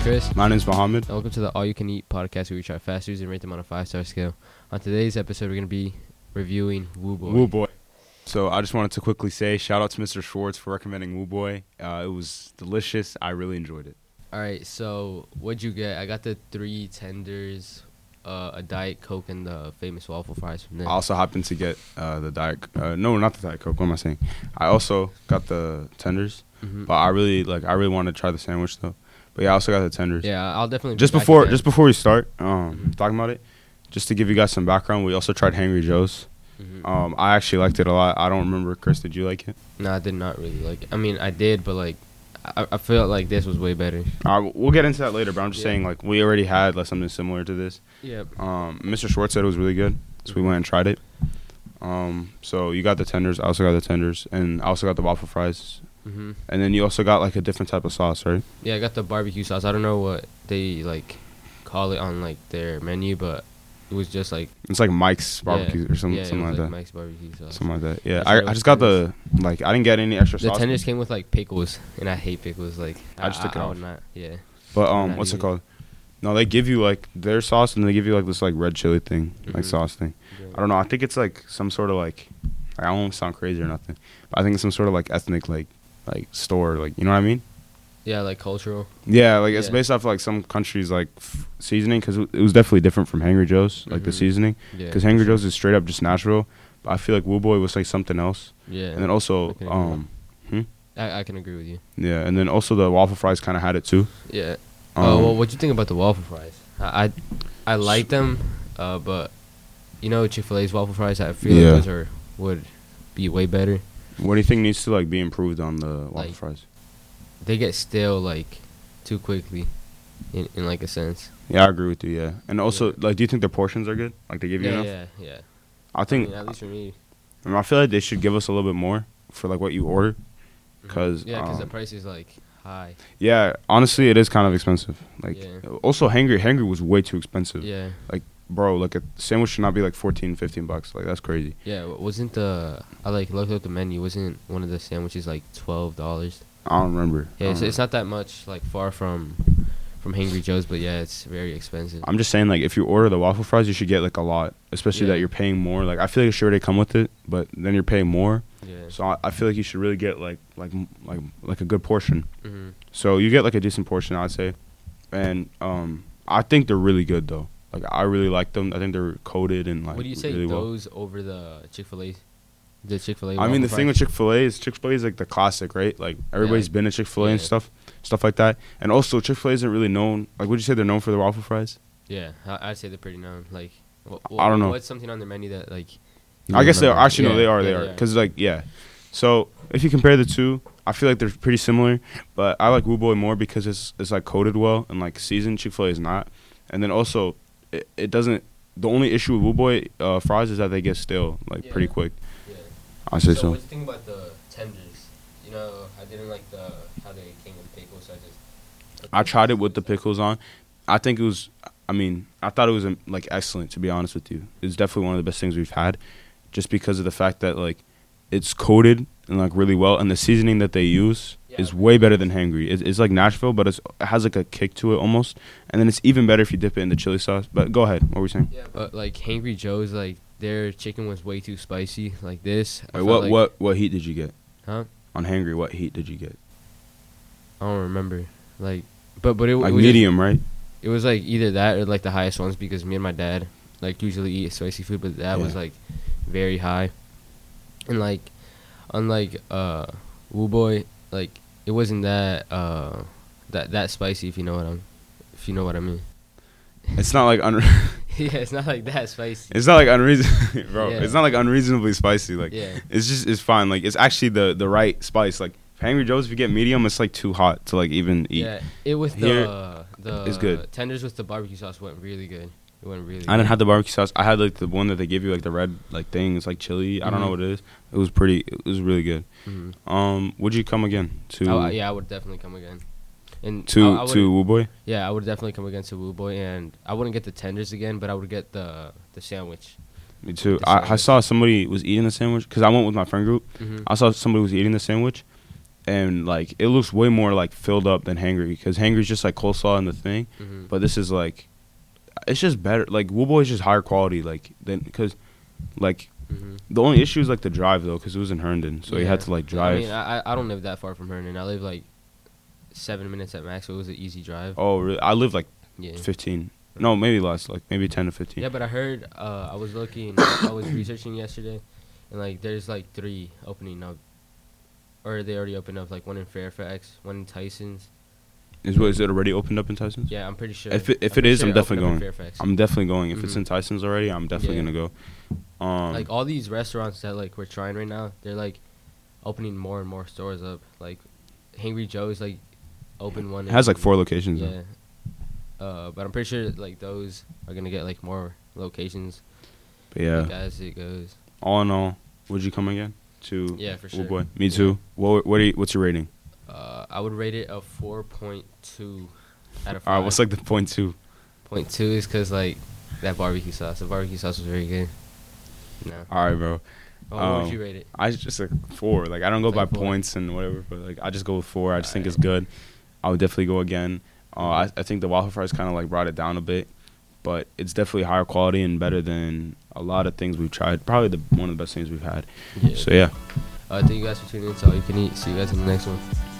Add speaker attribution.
Speaker 1: Chris.
Speaker 2: My name's Mohammed.
Speaker 1: Welcome to the All You Can Eat podcast, where we try fast foods and rate them on a 5-star scale. On today's episode, we're going to be reviewing Woo Boy.
Speaker 2: Woo Boy. So I just wanted to quickly say shout out to Mr. Schwartz for recommending Woo Boy. It was delicious. I really enjoyed it.
Speaker 1: All right, so what'd you get? I got the 3 tenders, a Diet Coke, and the famous waffle fries from there.
Speaker 2: I also happened to get the Diet. No, not the Diet Coke. What am I saying? I also got the tenders, but I really wanted to try the sandwich though. But yeah, I also got the tenders.
Speaker 1: Yeah, I'll definitely.
Speaker 2: Just before we start talking about it, just to give you guys some background, we also tried Hangry Joe's. I actually liked it a lot. I don't remember, Chris, did you like it?
Speaker 1: No, I did not really like it. I mean, I did, but like, I felt like this was way better.
Speaker 2: We'll get into that later, but I'm just saying, like, we already had like something similar to this.
Speaker 1: Yep.
Speaker 2: Mr. Schwartz said it was really good, so we went and tried it. So you got the tenders. I also got the tenders, and I also got the waffle fries. And then you also got like a different type of sauce, right?
Speaker 1: Yeah, I got the barbecue sauce. I don't know what they like call it on like their menu, but it was just like
Speaker 2: it's like Mike's barbecue or something like that.
Speaker 1: Mike's barbecue sauce.
Speaker 2: Something like that. Yeah, I just got the I didn't get any extra sauce.
Speaker 1: The tenders came with like pickles, and I hate pickles. Like
Speaker 2: I just took it off.
Speaker 1: Yeah.
Speaker 2: But what's it called? No, they give you like their sauce, and they give you like this like red chili thing, like sauce thing. Yeah. I don't know. I think it's like some sort of like I don't want to sound crazy or nothing, but I think it's some sort of like ethnic like store, like, you know what I mean?
Speaker 1: Yeah, like cultural.
Speaker 2: Yeah, like it's based off like some countries like seasoning, because it was definitely different from Hangry Joe's, like the seasoning. Because Hangry Joe's is straight up just Nashville, but I feel like Woo Boy was like something else. Yeah. And then also,
Speaker 1: I can agree with you.
Speaker 2: Yeah, and then also the waffle fries kind of had it too.
Speaker 1: Yeah. Well, what'd you think about the waffle fries? I like them, but you know Chick-fil-A's waffle fries, I feel like those would be way better.
Speaker 2: What do you think needs to like be improved on the waffle fries?
Speaker 1: They get stale like too quickly, in like a sense.
Speaker 2: Yeah, I agree with you. Yeah, and also like, do you think their portions are good? Like they give you enough?
Speaker 1: Yeah.
Speaker 2: I think
Speaker 1: at least for me.
Speaker 2: I feel like they should give us a little bit more for like what you order, because
Speaker 1: because the price is like high.
Speaker 2: Yeah, honestly, it is kind of expensive. Like also Hangry was way too expensive.
Speaker 1: Yeah.
Speaker 2: Like, bro, like a sandwich should not be like $14-15. Like, that's crazy.
Speaker 1: Yeah, wasn't I like looked at the menu, wasn't one of the sandwiches like $12?
Speaker 2: I don't remember.
Speaker 1: Yeah, it's not that much like far from Hangry Joe's, but yeah, it's very expensive.
Speaker 2: I'm just saying, like, if you order the waffle fries, you should get like a lot, especially that you're paying more. Like, I feel like sure they come with it, but then you're paying more. Yeah. So I feel like you should really get like a good portion. So you get like a decent portion, I'd say. And I think they're really good though. Like, I really like them. I think they're coated and like.
Speaker 1: What do you say
Speaker 2: really
Speaker 1: those over the Chick-fil-A? The Chick-fil-A.
Speaker 2: I mean, the thing with Chick-fil-A is like the classic, right? Like, everybody's been to Chick-fil-A and stuff like that. And also, Chick-fil-A isn't really known. Like, would you say they're known for their waffle fries?
Speaker 1: Yeah, I'd say they're pretty known. Like,
Speaker 2: I don't know.
Speaker 1: What's something on their menu that like?
Speaker 2: I guess they are. Actually, no, they are. Because So if you compare the two, I feel like they're pretty similar. But I like Woo Boy more because it's like coated well and like seasoned. Chick-fil-A is not. And then also, it doesn't. The only issue with Woo Boy fries is that they get stale like pretty quick. Yeah. I say so.
Speaker 1: What do you think about the tenders? You know, I didn't like how they came with pickles. So
Speaker 2: I tried it with the pickles on. I think it was. I mean, I thought it was like excellent, to be honest with you. It's definitely one of the best things we've had, just because of the fact that like it's coated and like really well, and the seasoning that they use is way better than Hangry. It's like Nashville, but it has like a kick to it almost, and then it's even better if you dip it in the chili sauce. But go ahead, what were you saying?
Speaker 1: Yeah, but like Hangry Joe's, like their chicken was way too spicy. Like this.
Speaker 2: Wait, what heat did you get?
Speaker 1: Huh?
Speaker 2: On Hangry, what heat did you get?
Speaker 1: I don't remember. Like, but it
Speaker 2: like
Speaker 1: was
Speaker 2: medium, right?
Speaker 1: It was like either that or like the highest ones, because me and my dad like usually eat spicy food, but that was like very high. And like unlike Woo Boy, like it wasn't that that spicy, if you know what I mean.
Speaker 2: It's not like
Speaker 1: yeah, it's not like that spicy.
Speaker 2: It's not like unreasonable, bro. Yeah. It's not like unreasonably spicy. Like it's fine. Like, it's actually the right spice. Like, Hangry Joe's, if you get medium, it's like too hot to like even eat.
Speaker 1: Yeah, it with the
Speaker 2: it's good.
Speaker 1: Tenders with the barbecue sauce went really good. It went really.
Speaker 2: I didn't have the barbecue sauce. I had like the one that they give you, like the red like thing. It's like chili. I don't know what it is. It was really good. Would you come again to?
Speaker 1: I would definitely come again. And
Speaker 2: to Woo Boy?
Speaker 1: Yeah, I would definitely come again to Woo Boy, and I wouldn't get the tenders again, but I would get the sandwich.
Speaker 2: Me too. I saw somebody was eating the sandwich because I went with my friend group. I saw somebody was eating the sandwich, and like it looks way more like filled up than Hangry, because Hangry's just like coleslaw in the thing, but this is like, it's just better. Like Woo is just higher quality, like than, because like the only issue is like the drive though, because it was in Herndon, so you had to like drive.
Speaker 1: I mean, I don't live that far from Herndon. I live like 7 minutes at max, so it was an easy drive.
Speaker 2: Oh really? I live like 15. No, maybe less, like maybe 10 to 15.
Speaker 1: Yeah, but I heard, I was looking, I was researching yesterday, and like there's like 3 opening up, or they already opened up, like one in Fairfax, one in Tyson's.
Speaker 2: Is it already opened up in Tyson's?
Speaker 1: Yeah, I'm pretty sure.
Speaker 2: If it is, I'm definitely going.
Speaker 1: Fairfax.
Speaker 2: I'm definitely going. If it's in Tyson's already, I'm definitely gonna go.
Speaker 1: Like all these restaurants that like we're trying right now, they're like opening more and more stores up. Like Hangry Joe's like opened one.
Speaker 2: It has like 4 locations.
Speaker 1: Yeah. But I'm pretty sure like those are gonna get like more locations.
Speaker 2: But yeah,
Speaker 1: like, as it goes.
Speaker 2: All in all, would you come again to?
Speaker 1: Yeah, for sure.
Speaker 2: Oh boy, me too. What's your rating?
Speaker 1: I would rate it a 4.2 out of 5.
Speaker 2: All right, what's like the 0.2?
Speaker 1: 0.2 is because like that barbecue sauce. The barbecue sauce was very good. No.
Speaker 2: All right, bro.
Speaker 1: What would you rate it?
Speaker 2: I just like 4. Like I don't go by
Speaker 1: 4.
Speaker 2: points and whatever, but like I just go with 4. I just think it's good. I would definitely go again. I think the waffle fries kind of like brought it down a bit, but it's definitely higher quality and better than a lot of things we've tried. Probably one of the best things we've had. Yeah. So yeah.
Speaker 1: Thank you guys for tuning in to All You Can Eat. See you guys in the next one.